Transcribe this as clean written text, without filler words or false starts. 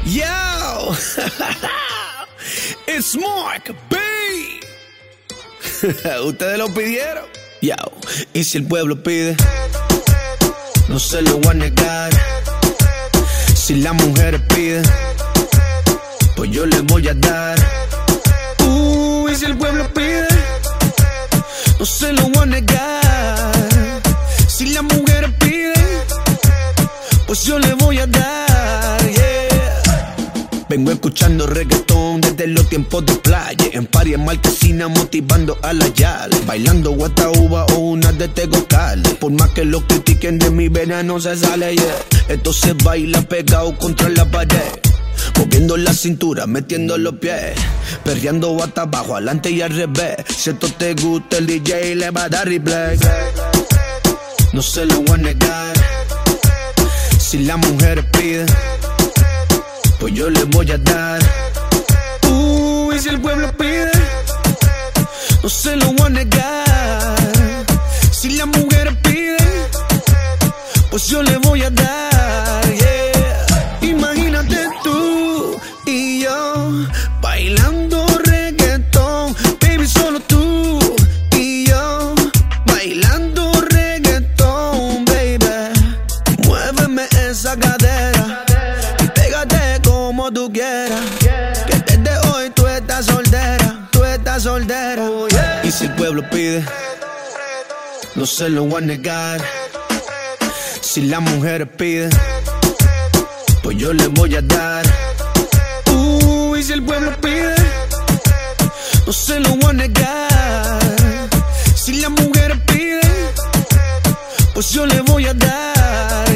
Yo, it's Mark B. Ustedes lo pidieron. Yo, y si el pueblo pide, no se lo voy a negar. Si las mujeres piden, pues yo les voy a dar. Y si el pueblo pide, no se lo voy a negar. Si las mujeres piden, pues yo les voy a dar, yeah. Vengo escuchando reggaetón desde los tiempos de playa. En party en marquesina motivando a la yale, bailando guataúba o una de tegocales. Por más que lo critiquen de mi vena no se sale, yeah. Esto se baila pegado contra la pared, moviendo la cintura, metiendo los pies, perreando hasta abajo, adelante y al revés. Si esto te gusta el DJ le va a dar replay. No se lo voy a negar. Si las mujeres piden, pues yo les voy a dar. Y si el pueblo pide, no se lo voy a negar. Si las mujeres piden, pues yo les voy a dar, yeah. Imagínate tú y yo bailando reggaetón, baby, solo tú y yo bailando reggaetón, baby. Muéveme esa cadera y pégate como tú quieras, que desde hoy tú estás soltera, tú estás soltera, oh, yeah. Y si el pueblo pide, no se lo voy a negar. Si las mujeres piden, pues yo les voy a dar. Y si el pueblo pide, no se lo voy a negar. Si las mujeres piden, pues yo les voy a dar,